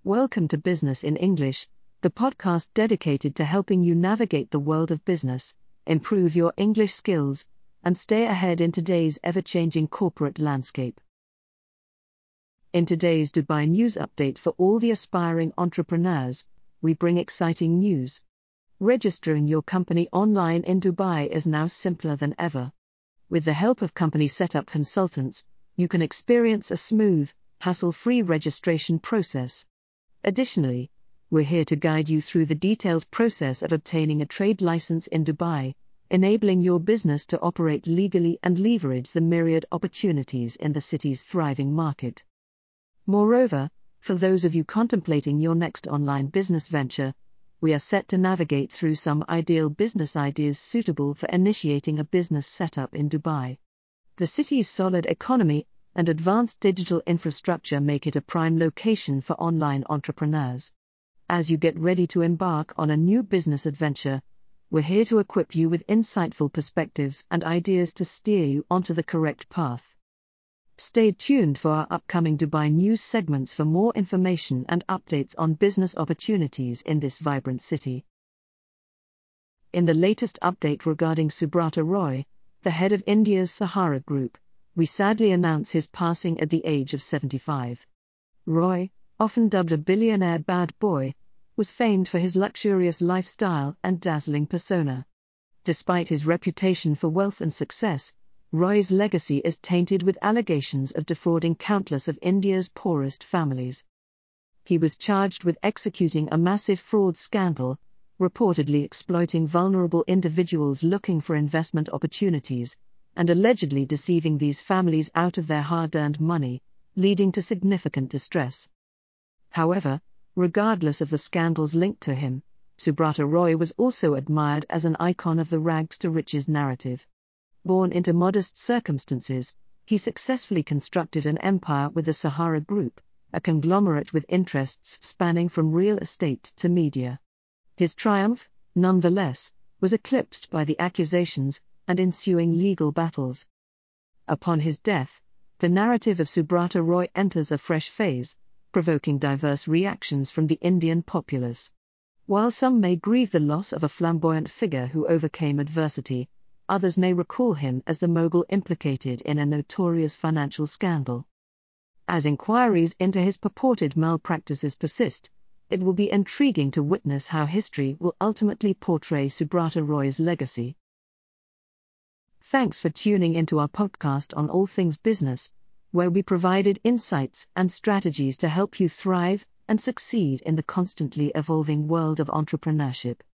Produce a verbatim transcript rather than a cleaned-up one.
Welcome to Business in English, the podcast dedicated to helping you navigate the world of business, improve your English skills, and stay ahead in today's ever-changing corporate landscape. In today's Dubai News Update for all the aspiring entrepreneurs, we bring exciting news. Registering your company online in Dubai is now simpler than ever. With the help of company setup consultants, you can experience a smooth, hassle-free registration process. Additionally, we're here to guide you through the detailed process of obtaining a trade license in Dubai, enabling your business to operate legally and leverage the myriad opportunities in the city's thriving market. Moreover, for those of you contemplating your next online business venture, we are set to navigate through some ideal business ideas suitable for initiating a business setup in Dubai. The city's solid economy and advanced digital infrastructure make it a prime location for online entrepreneurs. As you get ready to embark on a new business adventure, we're here to equip you with insightful perspectives and ideas to steer you onto the correct path. Stay tuned for our upcoming Dubai News segments for more information and updates on business opportunities in this vibrant city. In the latest update regarding Subrata Roy, the head of India's Sahara Group, we sadly announce his passing at the age of seventy-five. Roy, often dubbed a billionaire bad boy, was famed for his luxurious lifestyle and dazzling persona. Despite his reputation for wealth and success, Roy's legacy is tainted with allegations of defrauding countless of India's poorest families. He was charged with executing a massive fraud scandal, reportedly exploiting vulnerable individuals looking for investment opportunities, and allegedly deceiving these families out of their hard-earned money, leading to significant distress. However, regardless of the scandals linked to him, Subrata Roy was also admired as an icon of the rags-to-riches narrative. Born into modest circumstances, he successfully constructed an empire with the Sahara Group, a conglomerate with interests spanning from real estate to media. His triumph, nonetheless, was eclipsed by the accusations and ensuing legal battles. Upon his death, the narrative of Subrata Roy enters a fresh phase, provoking diverse reactions from the Indian populace. While some may grieve the loss of a flamboyant figure who overcame adversity, others may recall him as the mogul implicated in a notorious financial scandal. As inquiries into his purported malpractices persist, it will be intriguing to witness how history will ultimately portray Subrata Roy's legacy. Thanks for tuning into our podcast on all things business, where we provided insights and strategies to help you thrive and succeed in the constantly evolving world of entrepreneurship.